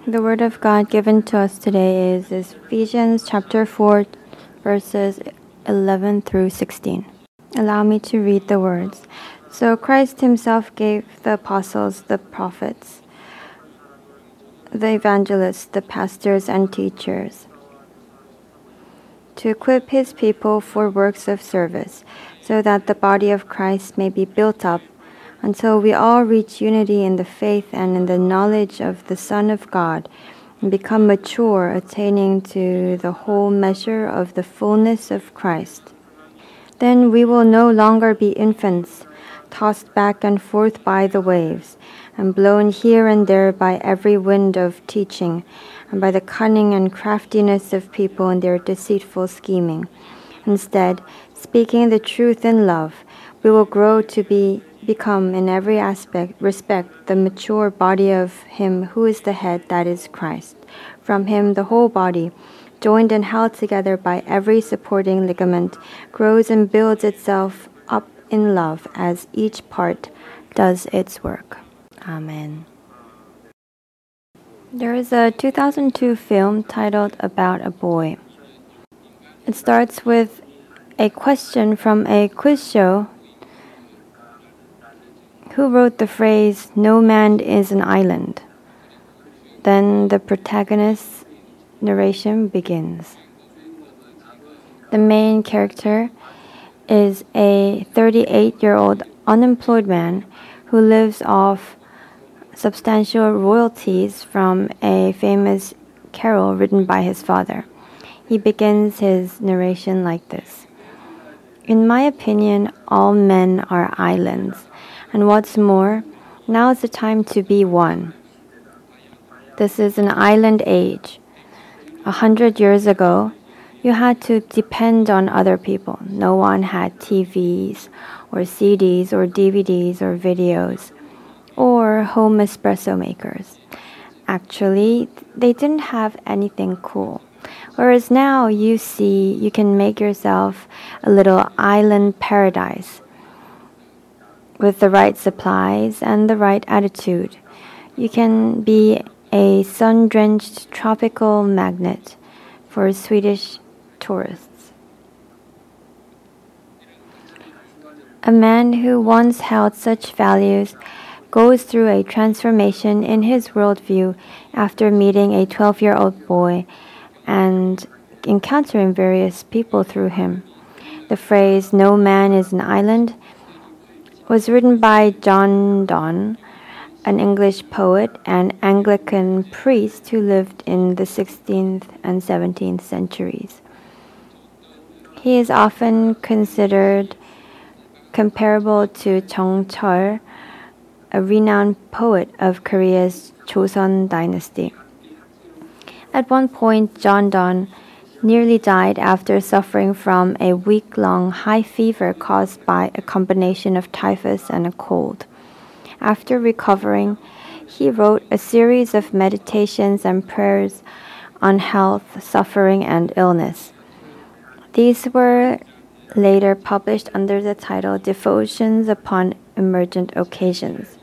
The word of God given to us today is Ephesians chapter 4, verses 11 through 16. Allow me to read the words. So Christ himself gave the apostles, the prophets, the evangelists, the pastors and teachers to equip his people for works of service, so that the body of Christ may be built up until we all reach unity in the faith and in the knowledge of the Son of God, and become mature, attaining to the whole measure of the fullness of Christ. Then we will no longer be infants, tossed back and forth by the waves, and blown here and there by every wind of teaching, and by the cunning and craftiness of people in their deceitful scheming. Instead, speaking the truth in love, we will grow to become in every respect the mature body of him who is the head, that is Christ. From him the whole body, joined and held together by every supporting ligament, grows and builds itself up in love as each part does its work. Amen. There is a 2002 film titled About a Boy. It starts with a question from a quiz show. Who wrote the phrase, "No man is an island"? Then the protagonist's narration begins. The main character is a 38-year-old unemployed man who lives off substantial royalties from a famous carol written by his father. He begins his narration like this. In my opinion, all men are islands. And what's more, now is the time to be one. This is an island age. 100 years ago, you had to depend on other people. No one had TVs or CDs or DVDs or videos or home espresso makers. Actually, they didn't have anything cool. Whereas now you can make yourself a little island paradise. With the right supplies and the right attitude, you can be a sun-drenched tropical magnet for Swedish tourists. A man who once held such values goes through a transformation in his worldview after meeting a 12-year-old boy and encountering various people through him. The phrase, "No man is an island," was written by John Donne, an English poet and Anglican priest who lived in the 16th and 17th centuries. He is often considered comparable to Jeong Chol, a renowned poet of Korea's Joseon dynasty. At one point, John Donne nearly died after suffering from a week-long high fever caused by a combination of typhus and a cold. After recovering, he wrote a series of meditations and prayers on health, suffering, and illness. These were later published under the title Devotions Upon Emergent Occasions.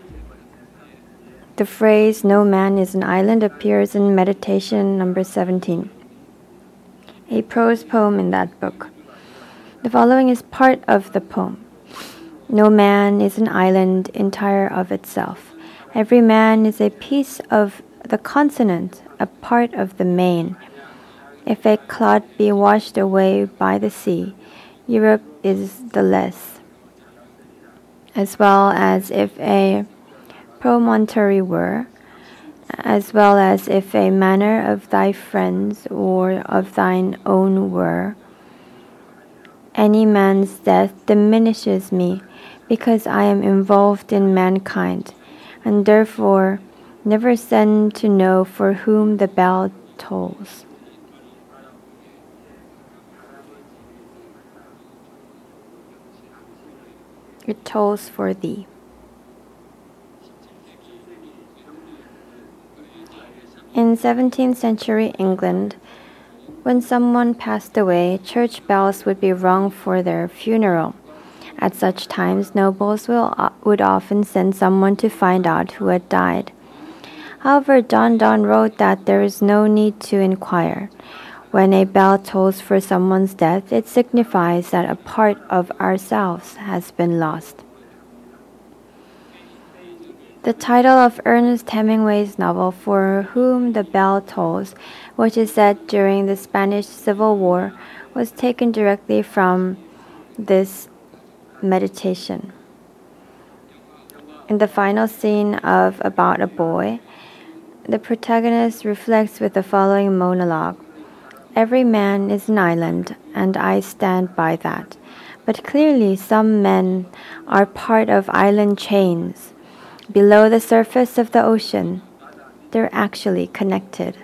The phrase, "No man is an island," appears in Meditation number 17. A prose poem in that book. The following is part of the poem. No man is an island entire of itself. Every man is a piece of the continent, a part of the main. If a clod be washed away by the sea, Europe is the less. As well as if a promontory were, as well as if a manor of thy friends or of thine own were. Any man's death diminishes me, because I am involved in mankind, and therefore never send to know for whom the bell tolls. It tolls for thee. In 17th century England, when someone passed away, church bells would be rung for their funeral. At such times, nobles would often send someone to find out who had died. However, John Donne wrote that there is no need to inquire. When a bell tolls for someone's death, it signifies that a part of ourselves has been lost. The title of Ernest Hemingway's novel, For Whom the Bell Tolls, which is set during the Spanish Civil War, was taken directly from this meditation. In the final scene of About a Boy, the protagonist reflects with the following monologue. Every man is an island, and I stand by that. But clearly some men are part of island chains. Below the surface of the ocean, they're actually connected.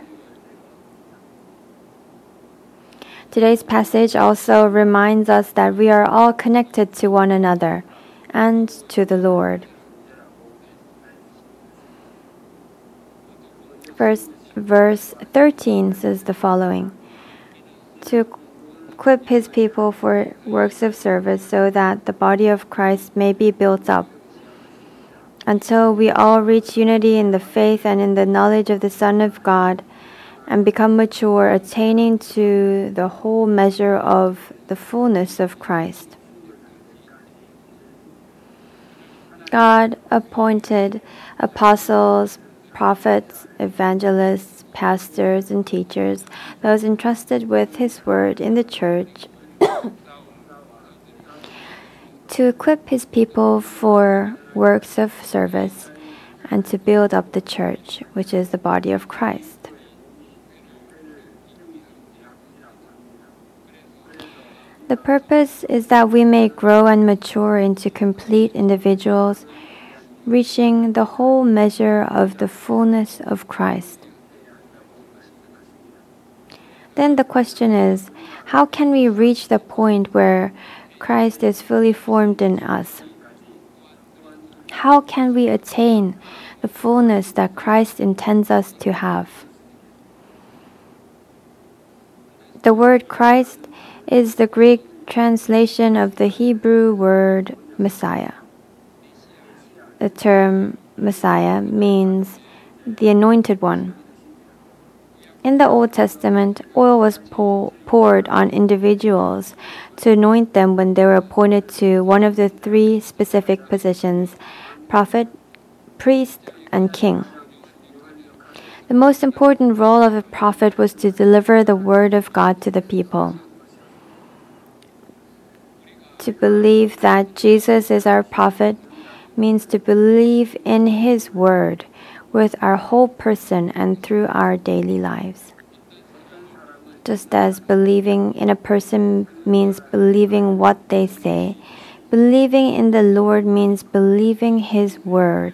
Today's passage also reminds us that we are all connected to one another and to the Lord. Verse 13 says the following, to equip his people for works of service so that the body of Christ may be built up until we all reach unity in the faith and in the knowledge of the Son of God and become mature, attaining to the whole measure of the fullness of Christ. God appointed apostles, prophets, evangelists, pastors, and teachers, those entrusted with His word in the church, to equip His people for works of service and to build up the church, which is the body of Christ. The purpose is that we may grow and mature into complete individuals, reaching the whole measure of the fullness of Christ. Then the question is, how can we reach the point where Christ is fully formed in us? How can we attain the fullness that Christ intends us to have? The word Christ is the Greek translation of the Hebrew word Messiah. The term Messiah means the anointed one. In the Old Testament, oil was poured on individuals to anoint them when they were appointed to one of the three specific positions: prophet, priest, and king. The most important role of a prophet was to deliver the word of God to the people. To believe that Jesus is our prophet means to believe in His word with our whole person and through our daily lives. Just as believing in a person means believing what they say, believing in the Lord means believing His word.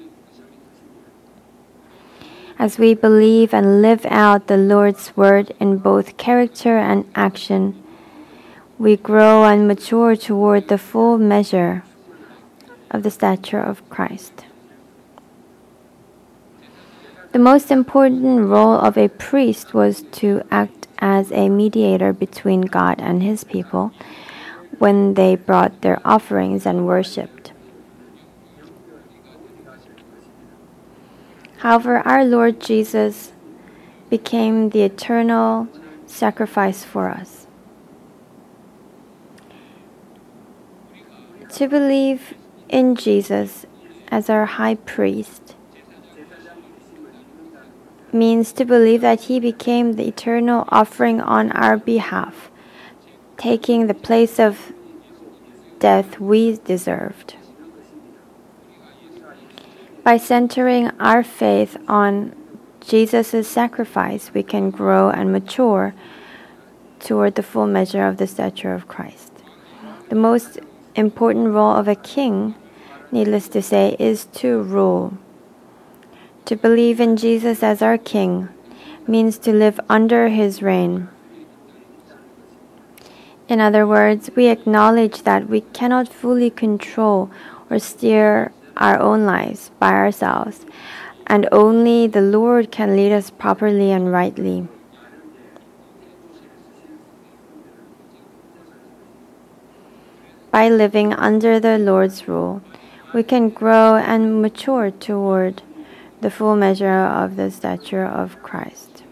As we believe and live out the Lord's word in both character and action, we grow and mature toward the full measure of the stature of Christ. The most important role of a priest was to act as a mediator between God and His people when they brought their offerings and worshipped. However, our Lord Jesus became the eternal sacrifice for us. To believe in Jesus as our high priest means to believe that He became the eternal offering on our behalf, taking the place of death we deserved. By centering our faith on Jesus' sacrifice, we can grow and mature toward the full measure of the stature of Christ. The most important role of a king, needless to say, is to rule. To believe in Jesus as our king means to live under His reign. In other words, we acknowledge that we cannot fully control or steer our own lives by ourselves, and only the Lord can lead us properly and rightly. By living under the Lord's rule, we can grow and mature toward the full measure of the stature of Christ.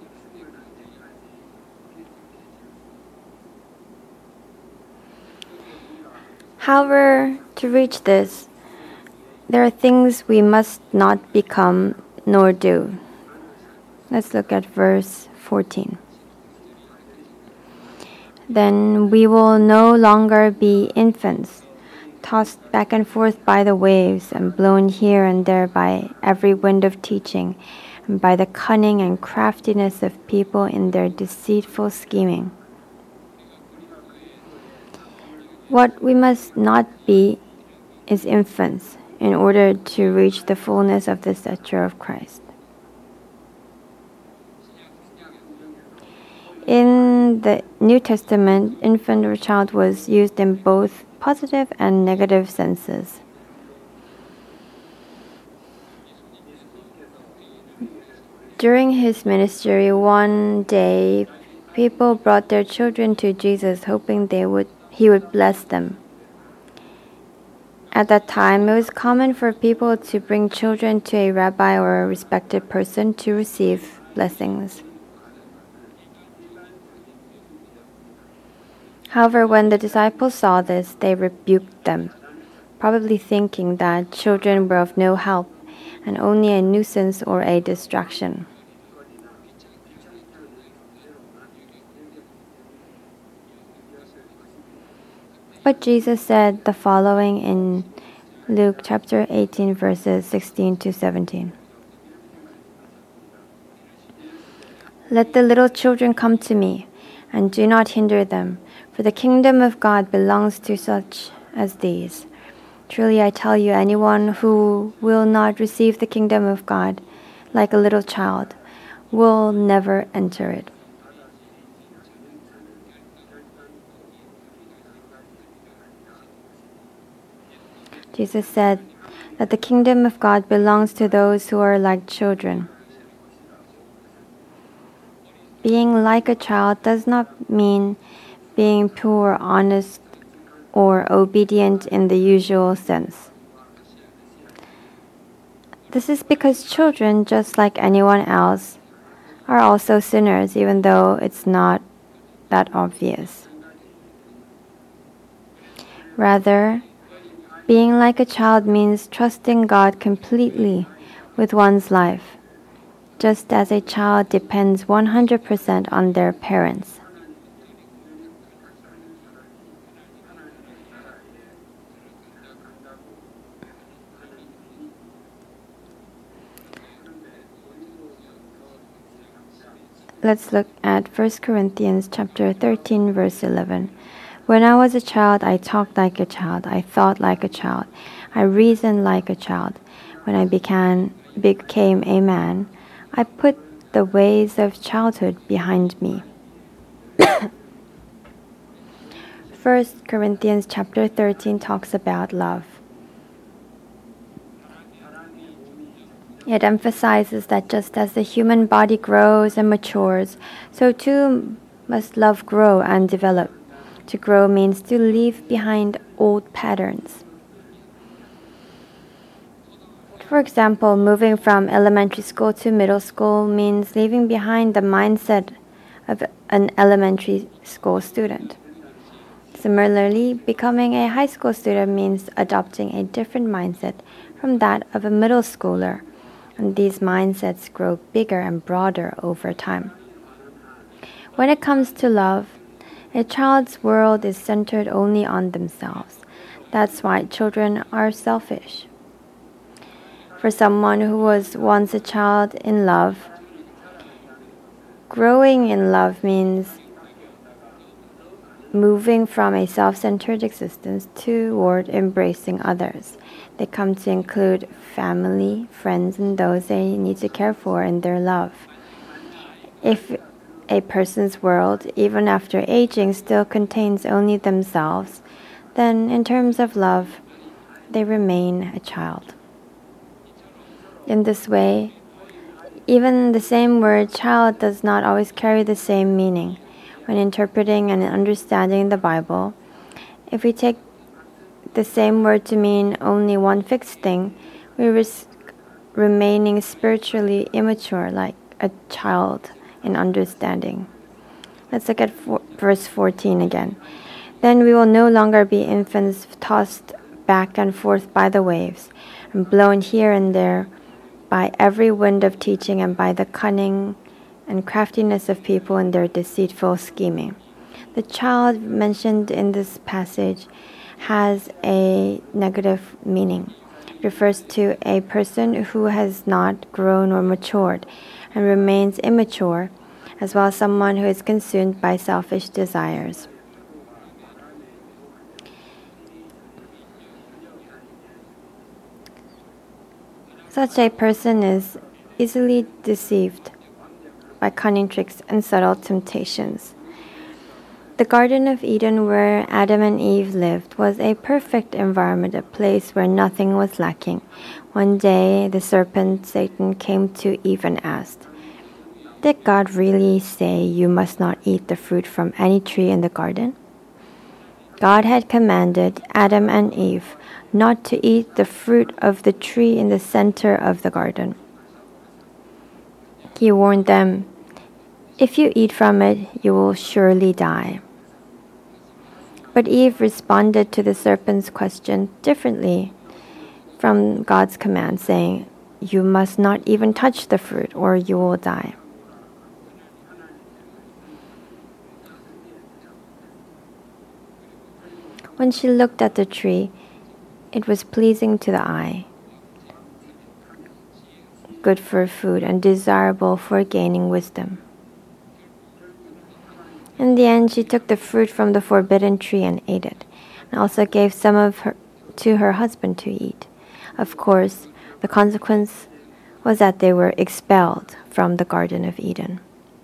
However, to reach this, there are things we must not become nor do. Let's look at verse 14. Then we will no longer be infants, tossed back and forth by the waves and blown here and there by every wind of teaching and by the cunning and craftiness of people in their deceitful scheming. What we must not be is infants in order to reach the fullness of the stature of Christ. In the New Testament, infant or child was used in both positive and negative senses. During his ministry, one day, people brought their children to Jesus, hoping he would bless them. At that time, it was common for people to bring children to a rabbi or a respected person to receive blessings. However, when the disciples saw this, they rebuked them, probably thinking that children were of no help and only a nuisance or a distraction. But Jesus said the following in Luke chapter 18, verses 16 to 17. Let the little children come to me, and do not hinder them, for the kingdom of God belongs to such as these. Truly I tell you, anyone who will not receive the kingdom of God like a little child will never enter it. Jesus said that the kingdom of God belongs to those who are like children. Being like a child does not mean being pure, honest, or obedient in the usual sense. This is because children, just like anyone else, are also sinners, even though it's not that obvious. Rather, being like a child means trusting God completely with one's life, just as a child depends 100% on their parents. Let's look at 1 Corinthians chapter 13, verse 11. When I was a child, I talked like a child, I thought like a child, I reasoned like a child. When I became a man, I put the ways of childhood behind me. 1 Corinthians chapter 13 talks about love. It emphasizes that just as the human body grows and matures, so too must love grow and develop. To grow means to leave behind old patterns. For example, moving from elementary school to middle school means leaving behind the mindset of an elementary school student. Similarly, becoming a high school student means adopting a different mindset from that of a middle schooler, and these mindsets grow bigger and broader over time. When it comes to love, a child's world is centered only on themselves. That's why children are selfish. For someone who was once a child in love, growing in love means moving from a self-centered existence toward embracing others. They come to include family, friends, and those they need to care for in their love. If a person's world, even after aging, still contains only themselves, then in terms of love, they remain a child. In this way, even the same word child does not always carry the same meaning. When interpreting and understanding the Bible, if we take the same word to mean only one fixed thing, we risk remaining spiritually immature like a child in understanding. Let's look at verse 14 again. Then we will no longer be infants tossed back and forth by the waves, and blown here and there by every wind of teaching and by the cunning and craftiness of people in their deceitful scheming. The child mentioned in this passage has a negative meaning. It refers to a person who has not grown or matured and remains immature, as well as someone who is consumed by selfish desires. Such a person is easily deceived by cunning tricks and subtle temptations. The Garden of Eden, where Adam and Eve lived, was a perfect environment, a place where nothing was lacking. One day, the serpent Satan came to Eve and asked, "Did God really say you must not eat the fruit from any tree in the garden?" God had commanded Adam and Eve not to eat the fruit of the tree in the center of the garden. He warned them, "If you eat from it, you will surely die." But Eve responded to the serpent's question differently from God's command, saying, "You must not even touch the fruit, or you will die." When she looked at the tree, it was pleasing to the eye, good for food, and desirable for gaining wisdom. In the end, she took the fruit from the forbidden tree and ate it, and also gave some of her to her husband to eat. Of course, the consequence was that they were expelled from the Garden of Eden.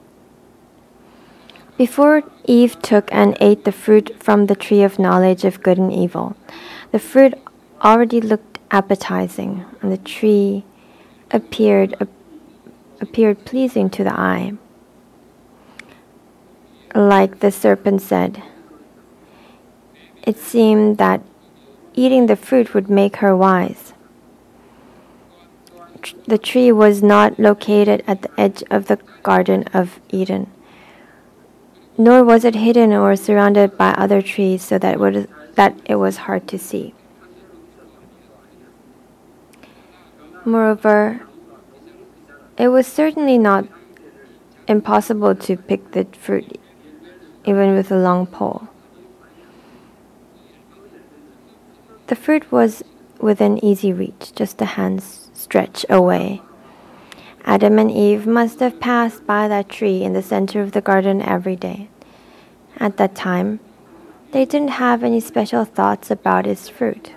Before Eve took and ate the fruit from the tree of knowledge of good and evil, the fruit already looked appetizing, and the tree appeared pleasing to the eye. Like the serpent said, it seemed that eating the fruit would make her wise. The tree was not located at the edge of the Garden of Eden, nor was it hidden or surrounded by other trees so that it was hard to see. Moreover, it was certainly not impossible to pick the fruit even with a long pole. The fruit was within easy reach, just a hand's stretch away. Adam and Eve must have passed by that tree in the center of the garden every day. At that time, they didn't have any special thoughts about its fruit.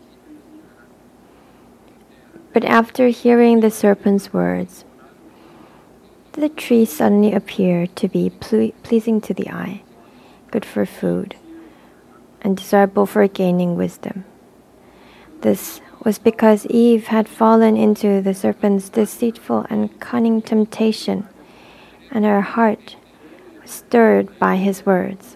But after hearing the serpent's words, the tree suddenly appeared to be pleasing to the eye, good for food, and desirable for gaining wisdom. This was because Eve had fallen into the serpent's deceitful and cunning temptation, and her heart was stirred by his words.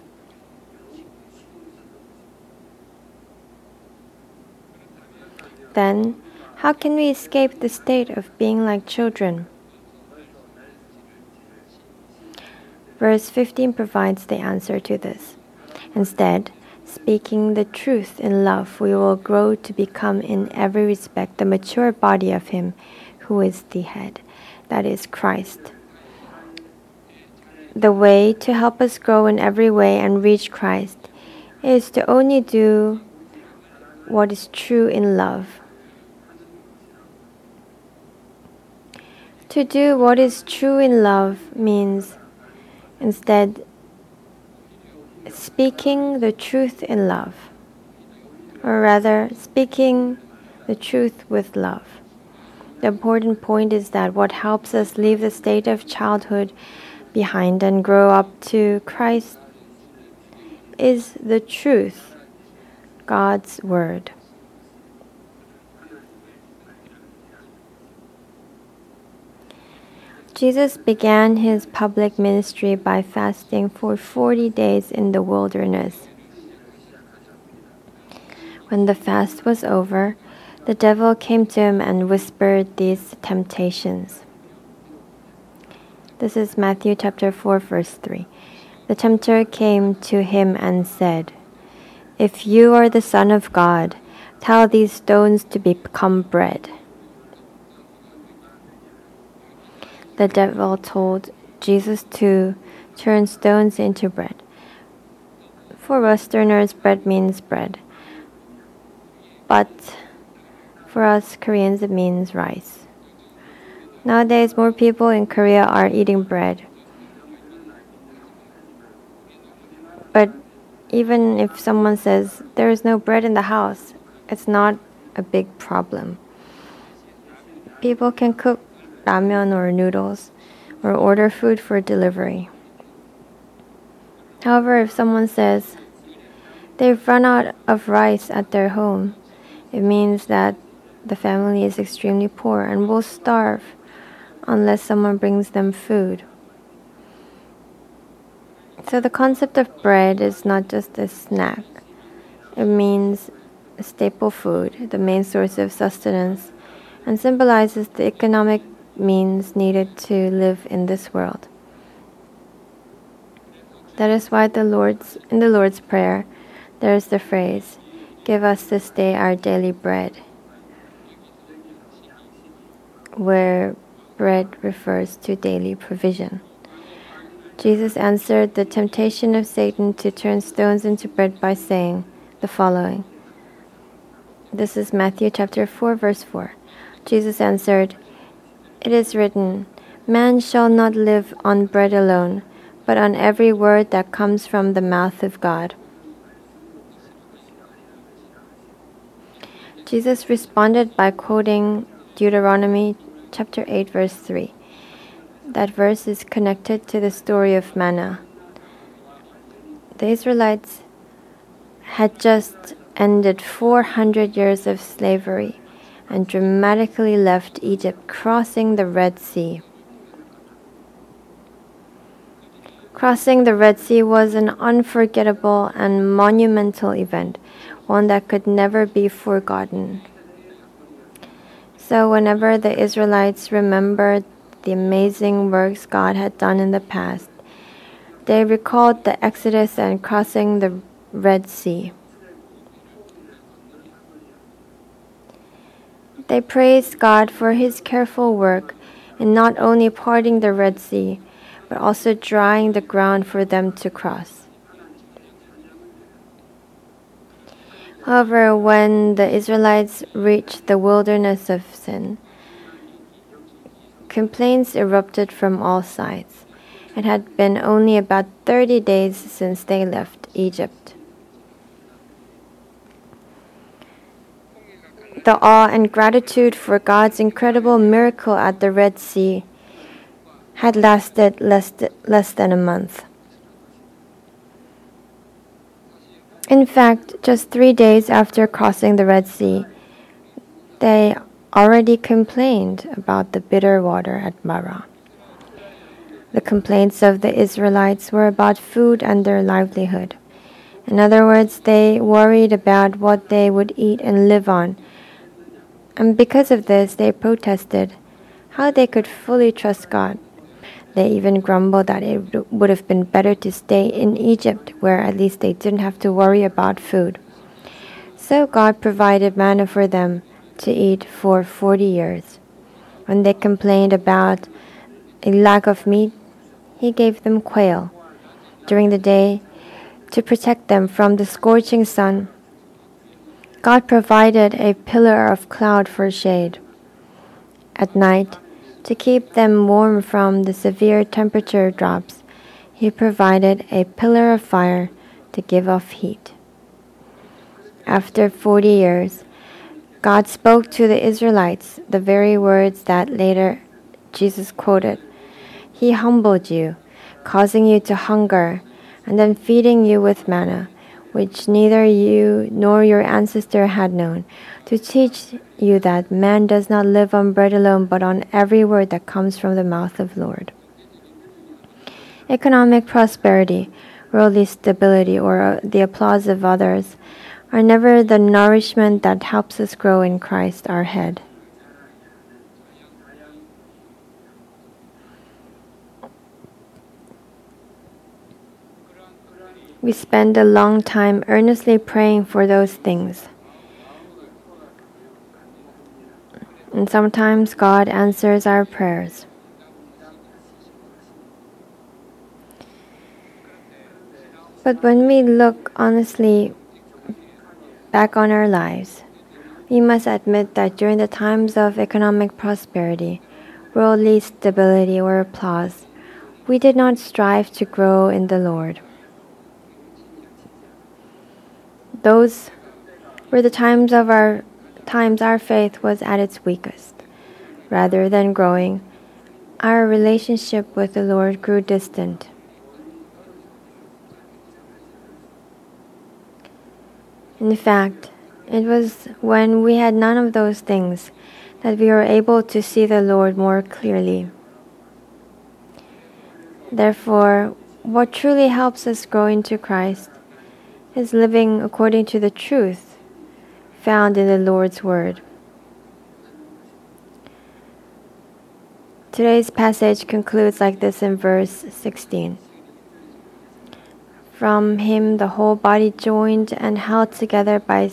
Then, how can we escape the state of being like children? Verse 15 provides the answer to this. Instead, speaking the truth in love, we will grow to become in every respect the mature body of Him who is the head, that is, Christ. The way to help us grow in every way and reach Christ is to only do what is true in love. To do what is true in love means instead speaking the truth in love, or rather speaking the truth with love. The important point is that what helps us leave the state of childhood behind and grow up to Christ is the truth, God's Word. Jesus began his public ministry by fasting for 40 days in the wilderness. When the fast was over, The devil came to him and whispered these temptations. This is Matthew chapter 4, verse 3. The tempter came to him and said, "If you are the Son of God, tell these stones to become bread." The devil told Jesus to turn stones into bread. For Westerners, bread means bread. But for us Koreans, it means rice. Nowadays, more people in Korea are eating bread. But even if someone says there is no bread in the house, it's not a big problem. People can cook ramen or noodles or order food for delivery. However, if someone says they've run out of rice at their home, it means that the family is extremely poor and will starve unless someone brings them food. So the concept of bread is not just a snack. It means a staple food, the main source of sustenance, and symbolizes the economic means needed to live in this world. That is why in the Lord's Prayer, there is the phrase, "Give us this day our daily bread," where bread refers to daily provision. Jesus answered the temptation of Satan to turn stones into bread by saying the following. This is Matthew chapter 4, verse 4. Jesus answered, "It is written, man shall not live on bread alone, but on every word that comes from the mouth of God." Jesus responded by quoting Deuteronomy chapter 8, verse 3. That verse is connected to the story of manna. The Israelites had just ended 400 years of slavery and dramatically left Egypt, crossing the Red Sea. Crossing the Red Sea was an unforgettable and monumental event, one that could never be forgotten. So whenever the Israelites remembered the amazing works God had done in the past, they recalled the Exodus and crossing the Red Sea. They praised God for His careful work in not only parting the Red Sea, but also drying the ground for them to cross. However, when the Israelites reached the wilderness of Sin, complaints erupted from all sides. It had been only about 30 days since they left Egypt. The awe and gratitude for God's incredible miracle at the Red Sea had lasted less than a month. In fact, just 3 days after crossing the Red Sea, they already complained about the bitter water at Marah. The complaints of the Israelites were about food and their livelihood. In other words, they worried about what they would eat and live on. And because of this, they protested how they could fully trust God. They even grumbled that it would have been better to stay in Egypt, where at least they didn't have to worry about food. So God provided manna for them to eat for 40 years. When they complained about a lack of meat, He gave them quail during the day to protect them from the scorching sun. God provided a pillar of cloud for shade. At night, to keep them warm from the severe temperature drops, He provided a pillar of fire to give off heat. After 40 years, God spoke to the Israelites the very words that later Jesus quoted. He humbled you, causing you to hunger, and then feeding you with manna, which neither you nor your ancestor had known, to teach you that man does not live on bread alone, but on every word that comes from the mouth of the Lord. Economic prosperity, worldly stability, or the applause of others are never the nourishment that helps us grow in Christ, our head. We spend a long time earnestly praying for those things. And sometimes God answers our prayers. But when we look honestly back on our lives, we must admit that during the times of economic prosperity, worldly stability, or applause, we did not strive to grow in the Lord. Those were the times our faith was at its weakest. Rather than growing, our relationship with the Lord grew distant. In fact, it was when we had none of those things that we were able to see the Lord more clearly. Therefore, what truly helps us grow into Christ is living according to the truth found in the Lord's Word. Today's passage concludes like this in verse 16. From him the whole body joined and held together by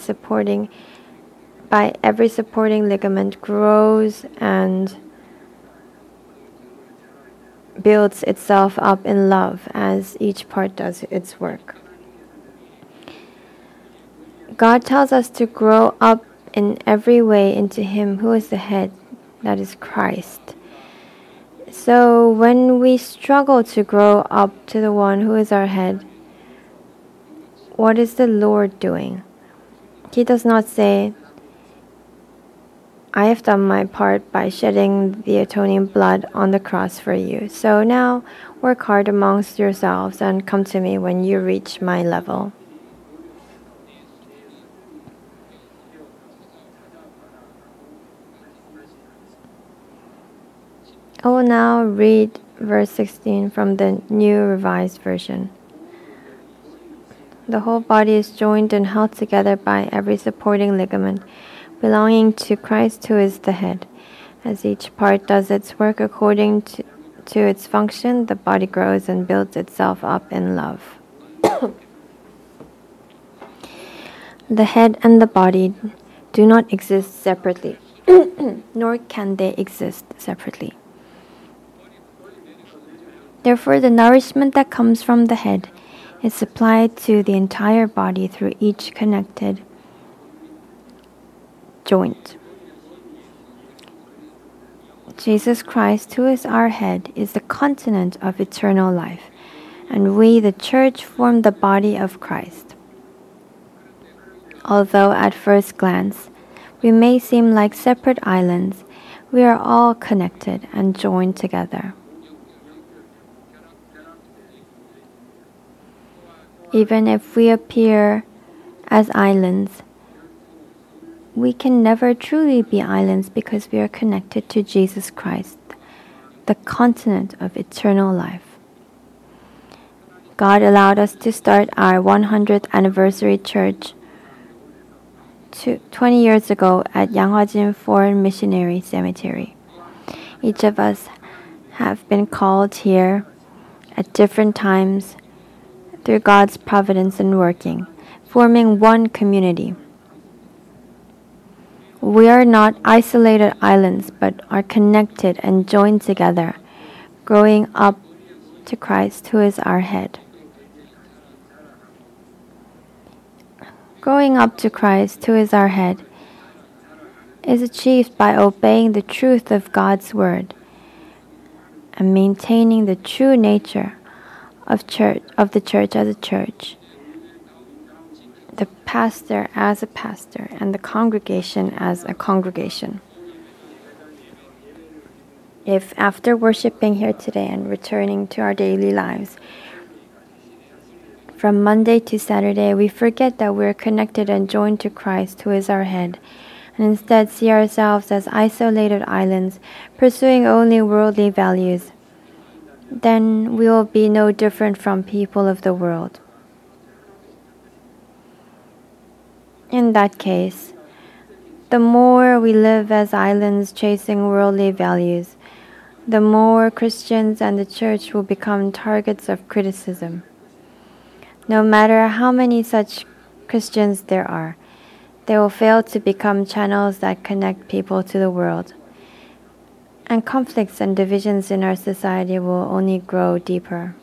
every supporting ligament grows and builds itself up in love as each part does its work. God tells us to grow up in every way into him who is the head, that is Christ. So when we struggle to grow up to the one who is our head, what is the Lord doing? He does not say, I have done my part by shedding the atoning blood on the cross for you. So now work hard amongst yourselves and come to me when you reach my level. I will now read verse 16 from the New Revised Version. The whole body is joined and held together by every supporting ligament belonging to Christ who is the head. As each part does its work according to its function, the body grows and builds itself up in love. The head and the body do not exist separately, nor can they exist separately. Therefore, the nourishment that comes from the head is supplied to the entire body through each connected joint. Jesus Christ, who is our head, is the continent of eternal life, and we, the church, form the body of Christ. Although at first glance we may seem like separate islands, we are all connected and joined together. Even if we appear as islands, we can never truly be islands because we are connected to Jesus Christ, the continent of eternal life. God allowed us to start our 100th anniversary church 20 years ago at Yanghwajin Foreign Missionary Cemetery. Each of us have been called here at different times through God's providence and working, forming one community. We are not isolated islands, but are connected and joined together, growing up to Christ, who is our head. Growing up to Christ, who is our head, is achieved by obeying the truth of God's Word and maintaining the true nature of the church as a church, the pastor as a pastor, and the congregation as a congregation. If after worshiping here today and returning to our daily lives, from Monday to Saturday, we forget that we are connected and joined to Christ, who is our head, and instead see ourselves as isolated islands, pursuing only worldly values, then we will be no different from people of the world. In that case, the more we live as islands chasing worldly values, the more Christians and the church will become targets of criticism. No matter how many such Christians there are, they will fail to become channels that connect people to the world. And conflicts and divisions in our society will only grow deeper.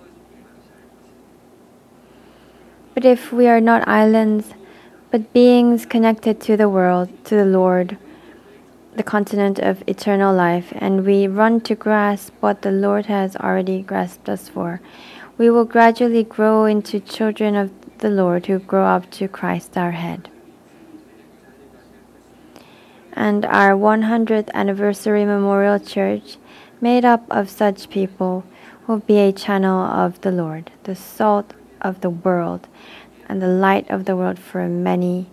But if we are not islands, but beings connected to the world, to the Lord, the continent of eternal life, and we run to grasp what the Lord has already grasped us for, we will gradually grow into children of the Lord who grow up to Christ our head. And our 100th anniversary memorial church, made up of such people, will be a channel of the Lord, the salt of the world, and the light of the world for many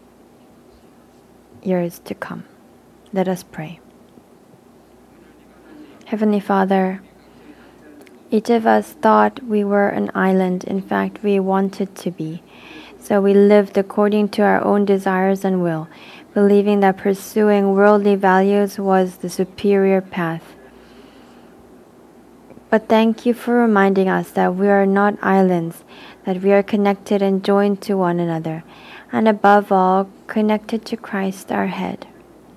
years to come. Let us pray. Heavenly Father, each of us thought we were an island. In fact, we wanted to be. So we lived according to our own desires and will, believing that pursuing worldly values was the superior path. But thank you for reminding us that we are not islands, that we are connected and joined to one another, and above all, connected to Christ our head.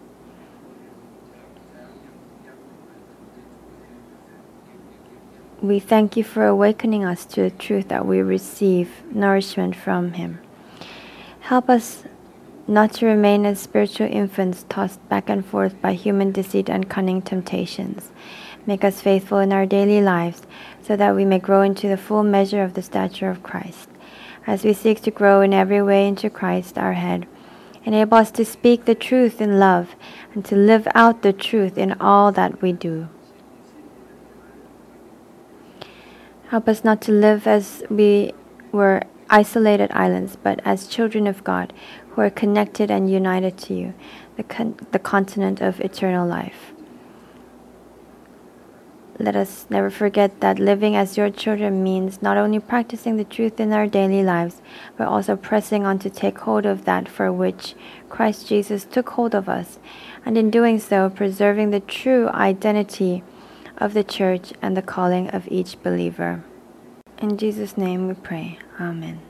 We thank you for awakening us to the truth that we receive nourishment from Him. Help us not to remain as spiritual infants tossed back and forth by human deceit and cunning temptations. Make us faithful in our daily lives so that we may grow into the full measure of the stature of Christ. As we seek to grow in every way into Christ our head, enable us to speak the truth in love and to live out the truth in all that we do. Help us not to live as we were isolated islands, but as children of God who are connected and united to you, the continent of eternal life. Let us never forget that living as your children means not only practicing the truth in our daily lives, but also pressing on to take hold of that for which Christ Jesus took hold of us, and in doing so, preserving the true identity of the church and the calling of each believer. In Jesus' name we pray. Amen.